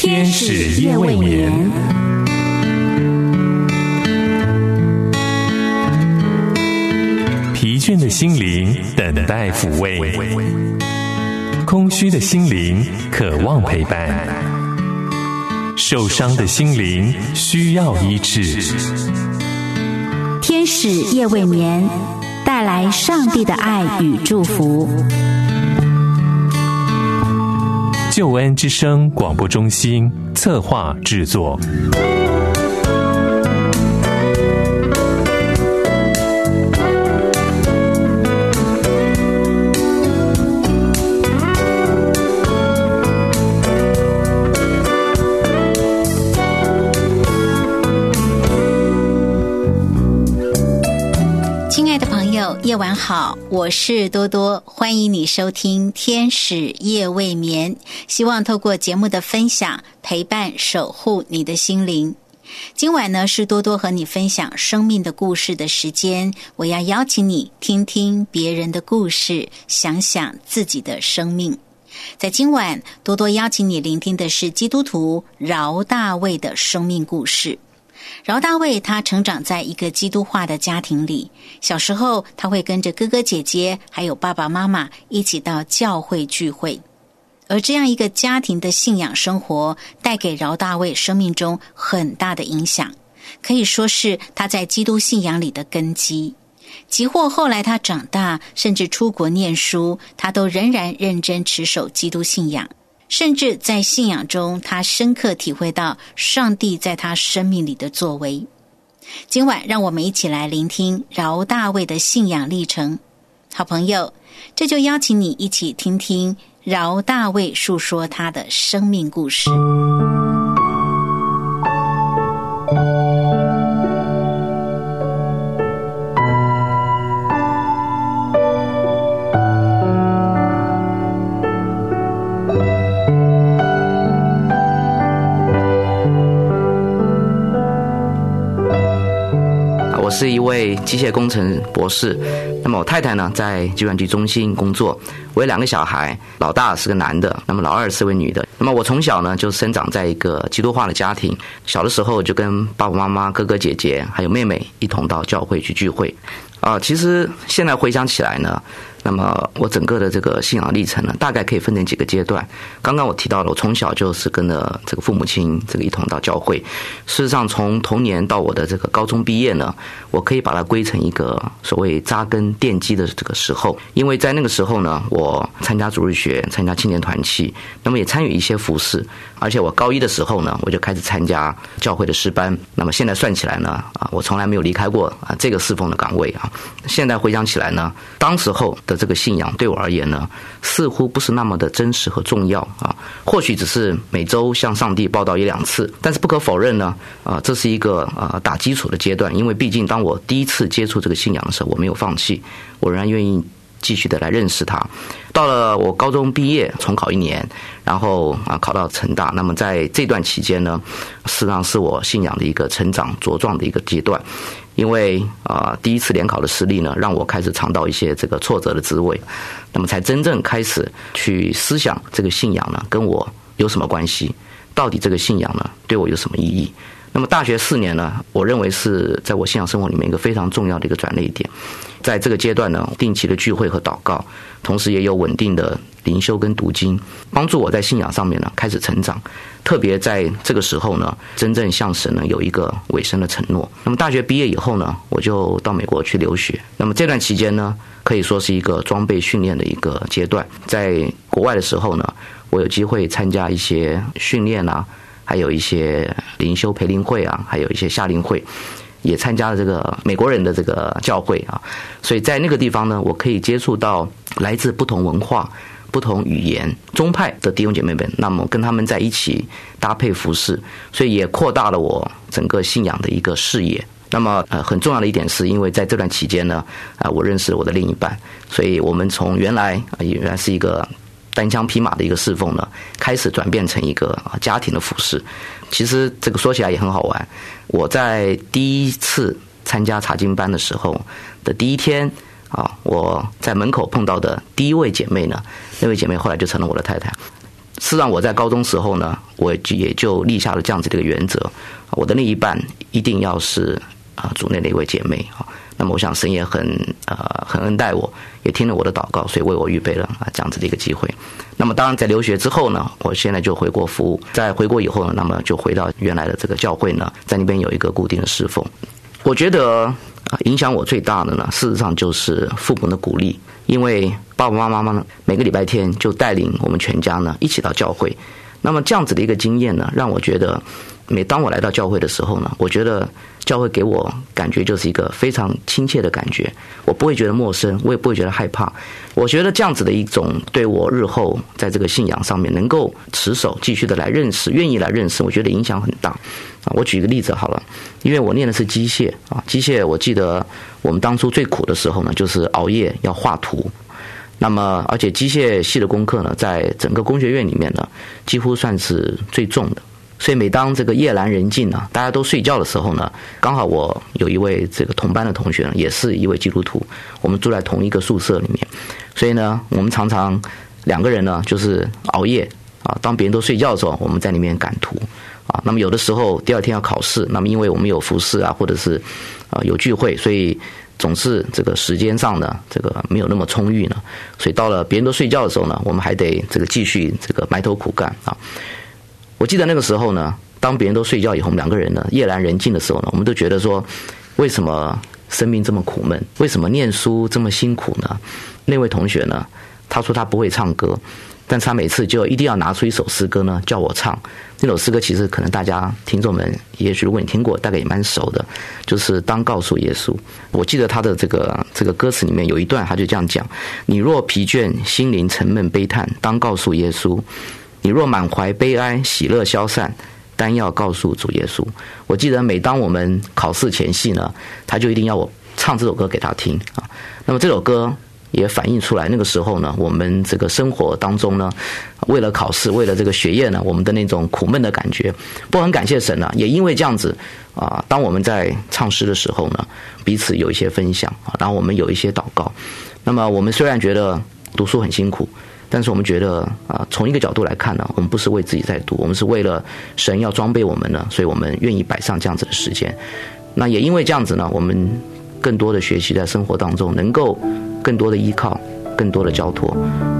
天使夜未眠，疲倦的心灵等待抚慰，空虚的心灵渴望陪伴，受伤的心灵需要医治。 天使夜未眠，带来上帝的爱与祝福。 救恩之声广播中心策划制作。 夜晚好，我是多多，欢迎你收听天使夜未眠，希望透过节目的分享陪伴守护你的心灵。今晚呢是多多和你分享生命的故事的时间，我要邀请你听听别人的故事，想想自己的生命。在今晚多多邀请你聆听的是基督徒饶大卫的生命故事。饶大卫他成长在一个基督化的家庭里，小时候他会跟着哥哥姐姐还有爸爸妈妈一起到教会聚会，而这样一个家庭的信仰生活带给饶大卫生命中很大的影响，可以说是他在基督信仰里的根基。即或后来他长大甚至出国念书，他都仍然认真持守基督信仰，甚至在信仰中他深刻体会到上帝在他生命里的作为。今晚让我们一起来聆听饶大卫的信仰历程。好朋友，这就邀请你一起听听饶大卫述说他的生命故事。 我是一位机械工程博士，那么我太太呢在计算机中心工作，我有2个小孩，老大是个男的，那么老二是位女的。那么我从小呢就生长在一个基督化的家庭，小的时候就跟爸爸妈妈、哥哥姐姐还有妹妹一同到教会去聚会。其实现在回想起来呢，那么我整个的这个信仰历程呢，大概可以分成几个阶段。刚刚我提到了，我从小就是跟着这个父母亲这个一同到教会。事实上，从童年到我的这个高中毕业呢，我可以把它归成一个所谓扎根奠基的这个时候。因为在那个时候呢，我参加主日学，参加青年团契，那么也参与一些服事，而且我高1的时候呢，我就开始参加教会的诗班。那么现在算起来呢，我从来没有离开过这个侍奉的岗位啊。现在回想起来呢，当时候的这个信仰对我而言呢，似乎不是那么的真实和重要啊。或许只是每周向上帝报道1-2次，但是不可否认呢，这是一个打基础的阶段。因为毕竟当我第一次接触这个信仰的时候，我没有放弃，我仍然愿意继续的来认识它。到了我高中毕业，重考1年，然后考到成大。那么在这段期间呢，事实上是我信仰的一个成长茁壮的一个阶段。因为第一次联考的失利呢，让我开始尝到一些这个挫折的滋味，那么才真正开始去思想这个信仰呢跟我有什么关系，到底这个信仰呢对我有什么意义。那么大学4年呢，我认为是在我信仰生活里面一个非常重要的一个转捩点。在这个阶段呢，定期的聚会和祷告，同时也有稳定的灵修跟读经，帮助我在信仰上面呢开始成长。特别在这个时候呢，真正向神呢有一个委身的承诺。那么大学毕业以后呢，我就到美国去留学。那么这段期间呢，可以说是一个装备训练的一个阶段。在国外的时候呢，我有机会参加一些训练啊，还有一些灵修培灵会啊，还有一些夏令会，也参加了这个美国人的这个教会啊。所以在那个地方呢，我可以接触到来自不同文化、不同语言、宗派的弟兄姐妹们，那么跟他们在一起搭配服事，所以也扩大了我整个信仰的一个视野。那么很重要的一点是，因为在这段期间呢，我认识了我的另一半，所以我们从原来是一个单枪匹马的一个侍奉呢，开始转变成一个家庭的服事。其实这个说起来也很好玩，我在第一次参加查经班的时候的第一天我在门口碰到的第一位姐妹呢，那位姐妹后来就成了我的太太。 事实上我在高中时候呢，我也就立下了这样子的一个原则，我的另一半一定要是主内的一位姐妹啊。那么我想神也很恩待我，也听了我的祷告，所以为我预备了这样子的一个机会。那么当然在留学之后呢，我现在就回国服务，在回国以后呢，那么就回到原来的这个教会呢，在那边有一个固定的侍奉。我觉得影响我最大的呢，事实上就是父母的鼓励，因为爸爸妈妈呢每个礼拜天就带领我们全家呢一起到教会。那么这样子的一个经验呢，让我觉得每当我来到教会的时候呢，我觉得教会给我感觉就是一个非常亲切的感觉，我不会觉得陌生，我也不会觉得害怕。我觉得这样子的一种对我日后在这个信仰上面能够持守继续的来认识，愿意来认识，我觉得影响很大。我举一个例子好了，因为我念的是机械机械我记得我们当初最苦的时候呢，就是熬夜要画图。那么而且机械系的功课呢，在整个工学院里面呢，几乎算是最重的。所以每当这个夜阑人静呢，大家都睡觉的时候呢，刚好我有一位这个同班的同学呢，也是一位基督徒，我们住在同一个宿舍里面，所以呢，我们常常两个人呢就是熬夜当别人都睡觉的时候，我们在里面赶图那么有的时候第二天要考试，那么因为我们有服事或者是有聚会，所以总是这个时间上呢，这个没有那么充裕呢，所以到了别人都睡觉的时候呢，我们还得这个继续这个埋头苦干我记得那个时候呢，当别人都睡觉以后，我们两个人呢夜阑人静的时候呢，我们都觉得说，为什么生命这么苦闷？为什么念书这么辛苦呢？那位同学呢，他说他不会唱歌，但是他每次就一定要拿出一首诗歌呢，叫我唱。那首诗歌其实可能大家听众们也许如果你听过，大概也蛮熟的，就是当告诉耶稣。我记得他的这个歌词里面有一段，他就这样讲：你若疲倦，心灵沉闷悲叹，当告诉耶稣；你若满怀悲哀，喜乐消散，单要告诉主耶稣。我记得每当我们考试前夕呢，他就一定要我唱这首歌给他听那么这首歌也反映出来那个时候呢，我们这个生活当中呢，为了考试，为了这个学业呢，我们的那种苦闷的感觉。不过很感谢神呢，也因为这样子当我们在唱诗的时候呢，彼此有一些分享然后我们有一些祷告。那么我们虽然觉得读书很辛苦，但是我们觉得从一个角度来看呢，我们不是为自己在读，我们是为了神要装备我们呢，所以我们愿意摆上这样子的时间。那也因为这样子呢，我们更多的学习在生活当中，能够更多的依靠，更多的交托。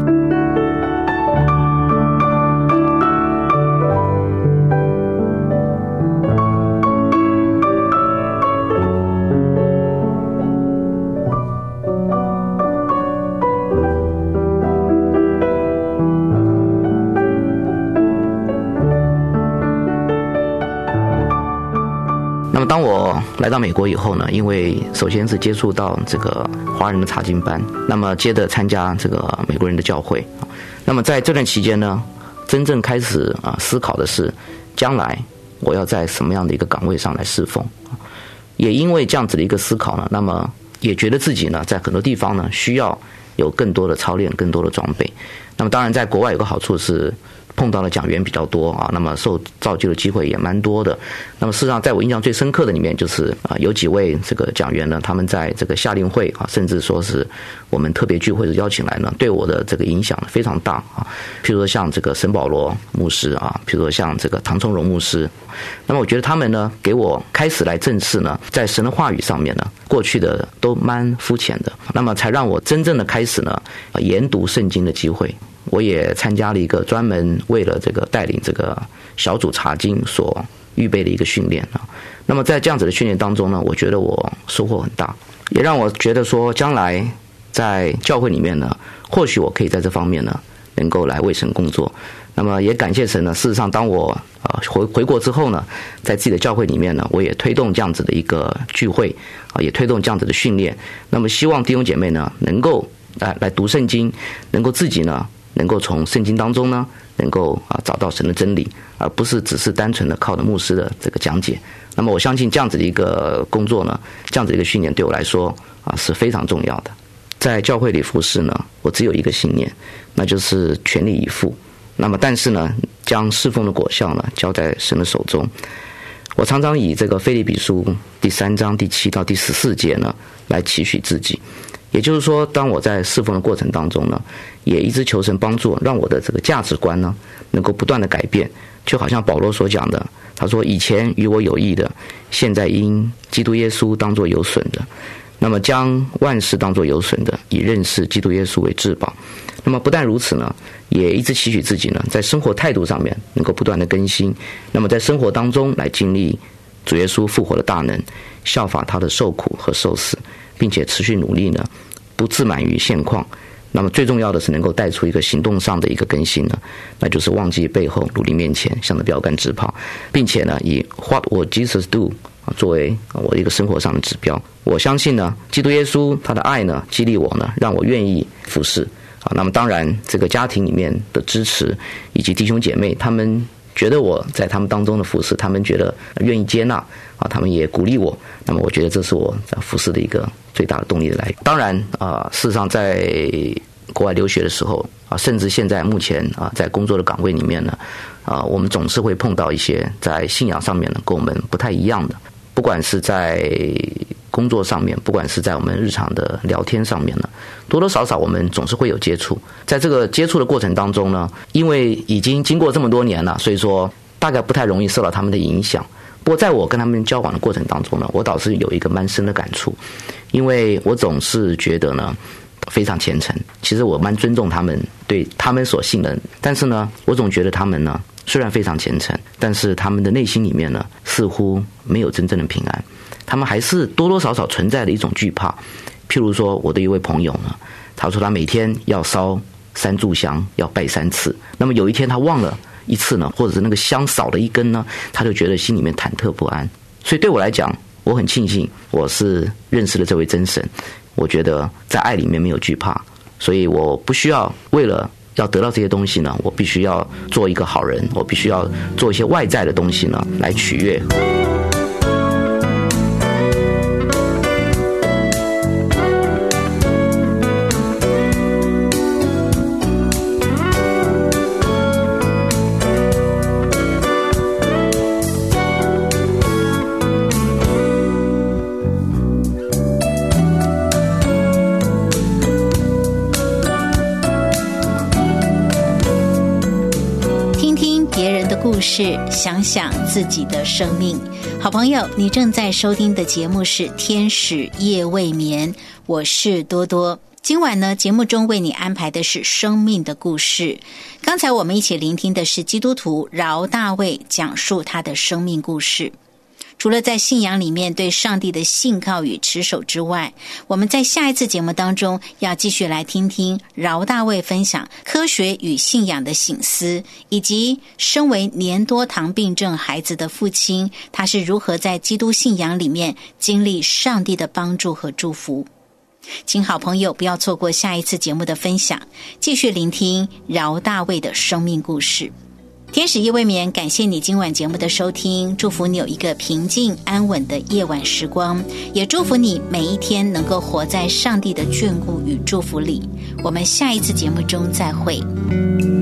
那么当我来到美国以后呢，因为首先是接触到这个华人的查经班，那么接着参加这个美国人的教会。那么在这段期间呢，真正开始思考的是将来我要在什么样的一个岗位上来侍奉。也因为这样子的一个思考呢，那么也觉得自己呢在很多地方呢需要有更多的操练，更多的装备。那么当然在国外有个好处是碰到的讲员比较多那么受造就的机会也蛮多的。那么事实上在我印象最深刻的里面就是有几位这个讲员呢，他们在这个夏令会甚至说是我们特别聚会的邀请来呢，对我的这个影响非常大譬如说像这个沈保罗牧师譬如说像这个唐崇荣牧师。那么我觉得他们呢给我开始来正视呢，在神的话语上面呢，过去的都蛮肤浅的，那么才让我真正的开始呢研读圣经的机会。我也参加了一个专门为了这个带领这个小组查经所预备的一个训练那么在这样子的训练当中呢，我觉得我收获很大，也让我觉得说将来在教会里面呢，或许我可以在这方面呢能够来为神工作。那么也感谢神呢，事实上当我回国之后呢，在自己的教会里面呢，我也推动这样子的一个聚会也推动这样子的训练。那么希望弟兄姐妹呢能够来读圣经，能够自己呢能够从圣经当中呢能够找到神的真理，而不是只是单纯的靠着牧师的这个讲解。那么我相信这样子的一个工作呢，这样子的一个训练对我来说是非常重要的。在教会里服事呢，我只有一个信念，那就是全力以赴。那么但是呢，将侍奉的果效呢交在神的手中。我常常以这个腓立比书第3章第7到第14节呢来期许自己， 也就是说，当我在侍奉的过程当中呢，也一直求神帮助，让我的这个价值观呢能够不断的改变。就好像保罗所讲的，他说以前与我有益的，现在因基督耶稣当作有损的，那么将万事当作有损的，以认识基督耶稣为至宝。那么不但如此呢，也一直期许自己呢，在生活态度上面能够不断的更新，那么在生活当中来经历主耶稣复活的大能，效法他的受苦和受死，并且持续努力呢，不自满于现况。那么最重要的是能够带出一个行动上的一个更新呢，那就是忘记背后，努力面前，向着标杆直跑，并且呢，以 What would Jesus do 作为我一个生活上的指标。我相信呢，基督耶稣他的爱呢，激励我呢，让我愿意服侍啊。那么当然，这个家庭里面的支持，以及弟兄姐妹他们觉得我在他们当中的服侍，他们觉得愿意接纳啊，他们也鼓励我。那么我觉得这是我服侍的一个最大的动力的来源。当然事实上在国外留学的时候啊，甚至现在目前在工作的岗位里面呢，我们总是会碰到一些在信仰上面呢跟我们不太一样的，不管是在工作上面，不管是在我们日常的聊天上面呢，多多少少我们总是会有接触。在这个接触的过程当中呢，因为已经经过这么多年了，所以说大概不太容易受到他们的影响。不过在我跟他们交往的过程当中呢，我倒是有一个蛮深的感触，因为我总是觉得呢非常虔诚，其实我蛮尊重他们，对他们所信任，但是呢我总觉得他们呢虽然非常虔诚，但是他们的内心里面呢似乎没有真正的平安，他们还是多多少少存在的一种惧怕。譬如说我的一位朋友呢，他说他每天要烧3炷香，要拜3次，那么有一天他忘了一次呢，或者是那个香少了一根呢，他就觉得心里面忐忑不安。所以对我来讲，我很庆幸我是认识了这位真神，我觉得在爱里面没有惧怕，所以我不需要为了要得到这些东西呢，我必须要做一个好人，我必须要做一些外在的东西呢来取悦。 故事，想想自己的生命。好朋友，你正在收听的节目是天使夜未眠，我是多多。今晚呢，节目中为你安排的是生命的故事。刚才我们一起聆听的是基督徒饶大卫讲述他的生命故事。除了在信仰里面对上帝的信靠与持守之外，我们在下一次节目当中要继续来听听饶大卫分享科学与信仰的省思，以及身为年多糖病症孩子的父亲，他是如何在基督信仰里面经历上帝的帮助和祝福。请好朋友不要错过下一次节目的分享，继续聆听饶大卫的生命故事。天使夜未眠，感谢你今晚节目的收听，祝福你有一个平静安稳的夜晚时光，也祝福你每一天能够活在上帝的眷顾与祝福里。我们下一次节目中再会。